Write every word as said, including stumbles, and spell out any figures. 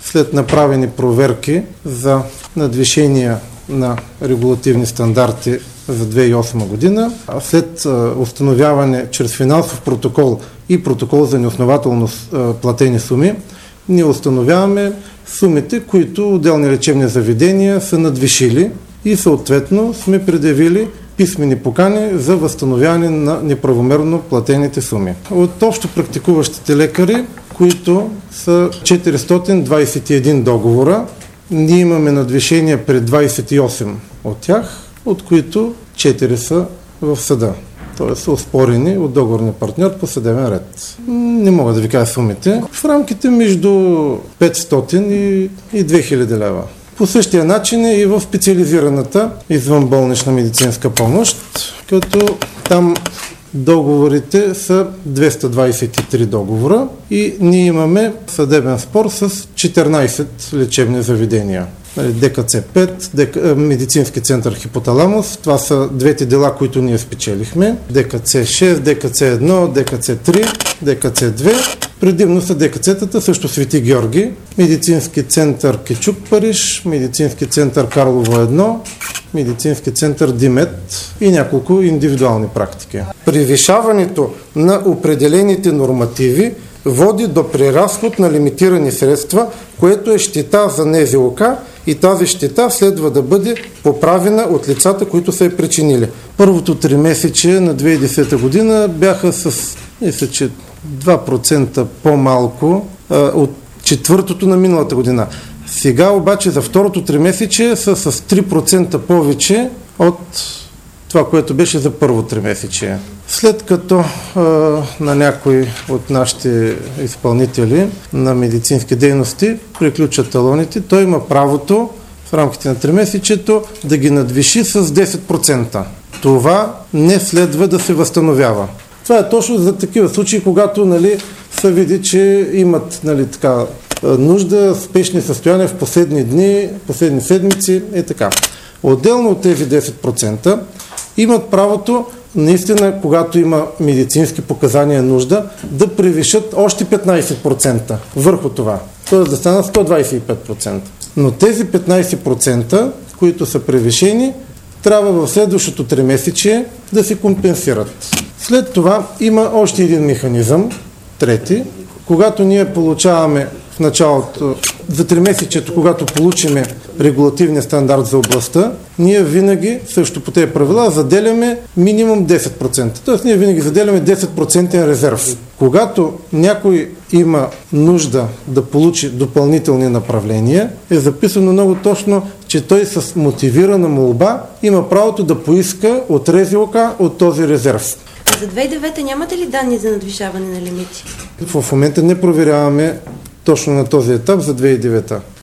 след направени проверки за надвишения на регулативни стандарти за две хиляди и осма година, а след установяване чрез финансов протокол и протокол за неоснователно платени суми, ние установяваме сумите, които отделни лечебни заведения са надвишили и съответно сме предявили писмени покани за възстановяване на неправомерно платените суми. От общо практикуващите лекари, които са четиристотин двадесет и един договора, ние имаме надвишения при двадесет и осем от тях, от които четири са в съда. Т.е. са оспорени от договорния партньор по съдебен ред. Не мога да ви кажа сумите. В рамките между петстотин и две хиляди лева. По същия начин е и в специализираната извънболнична медицинска помощ, като там договорите са двеста двадесет и три договора и ние имаме съдебен спор с четиринадесет лечебни заведения. Д К Ц пет, Медицински център Хипоталамус, това са двете дела, които ние спечелихме. Д К Ц шест, Д К Ц едно, Д К Ц три, Д К Ц две. Предимно са Д К Ц-тата, също Свети Георги, Медицински център Кичук Париж, Медицински център Карлово едно, Медицински център Димет и няколко индивидуални практики. Превишаването на определените нормативи води до преразход на лимитирани средства, което е щета за Н З О К и тази щета следва да бъде поправена от лицата, които са я причинили. Първото тримесечие на две хиляди и десета година бяха с, мисля, че два процента по-малко а, от четвъртото на миналата година. Сега обаче за второто тримесечие са с три процента повече от това, което беше за първо тримесечие. След като а, на някои от нашите изпълнители на медицински дейности приключат талоните, той има правото в рамките на тримесечието да ги надвиши с десет процента. Това не следва да се възстановява. Това е точно за такива случаи, когато, нали, се види, че имат, нали, така, нужда, спешни състояния в последни дни, последни седмици и така. Отделно от тези десет процента имат правото, наистина, когато има медицински показания нужда, да превишат още петнадесет процента върху това. Т.е. да станат сто двадесет и пет процента. Но тези петнадесет процента, които са превишени, трябва в следващото тримесечие да се компенсират. След това има още един механизъм, трети, когато ние получаваме в началото, за тримесечието, когато получиме регулативния стандарт за областта, ние винаги, също по тези правила, заделяме минимум десет процента. Тоест ние винаги заделяме десет процента резерв. Когато някой има нужда да получи допълнителни направления, е записано много точно, че той с мотивирана молба има правото да поиска от Р З О К от този резерв. За две хиляди и девета нямате ли данни за надвишаване на лимити? В момента не проверяваме точно на този етап за две хиляди и девета.